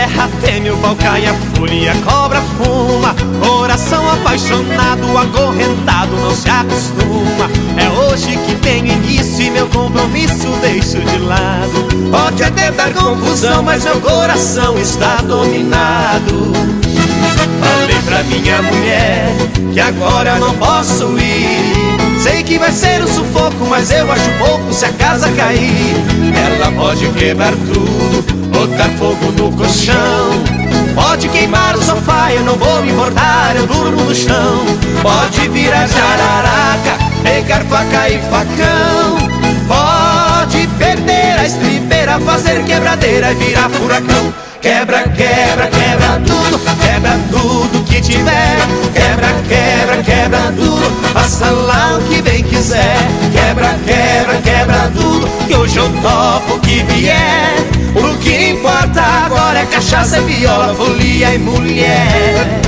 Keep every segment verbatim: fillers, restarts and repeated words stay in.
serra teme, o pau cai, a fúria, a cobra fuma. Coração apaixonado, acorrentado, não se acostuma. É hoje que tenho início e meu compromisso deixo de lado. Pode até dar confusão, mas meu coração está dominado. Falei pra minha mulher que agora não posso ir. Sei que vai ser um sufoco, mas eu acho pouco se a casa cair. Ela pode quebrar tudo, botar fogo no colchão, pode queimar o sofá, eu não vou me importar, eu durmo no chão. Pode virar jararaca, pegar faca e facão, pode perder a estribeira, fazer quebradeira e virar furacão. Quebra, quebra, quebra tudo, quebra tudo que tiver. Quebra, quebra, quebra tudo, faça lá o que bem quiser. Quebra, quebra, quebra tudo, que hoje eu topo o que vier. O que importa agora é cachaça, viola, folia e mulher.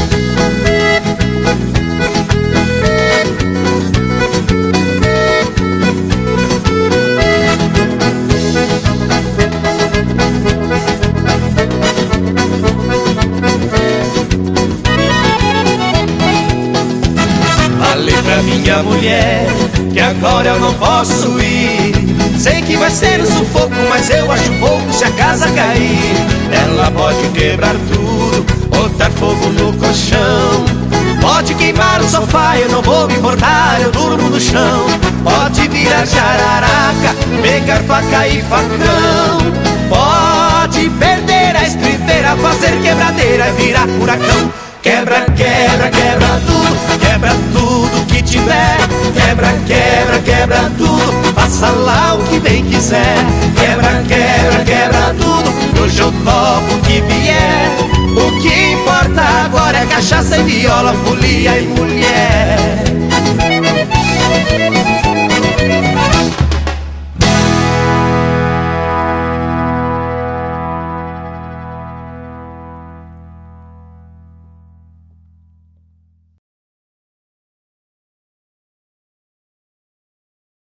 Falei pra minha mulher que agora eu não posso ir. Sei que vai ser um sufoco, mas eu acho pouco se a casa cair. Ela pode quebrar tudo, botar fogo no colchão, pode queimar o sofá, eu não vou me importar, eu durmo no chão. Pode virar jararaca, pegar faca e facão, pode perder a estribeira, fazer quebradeira e virar furacão. Quebra, quebra, quebra tudo, quebra tudo que tiver. Quebra, quebra, quebra tudo, faça lá o que bem quiser. Quebra, quebra, quebra tudo, hoje eu topo o que vier. O que importa agora é cachaça e viola, folia e mulher.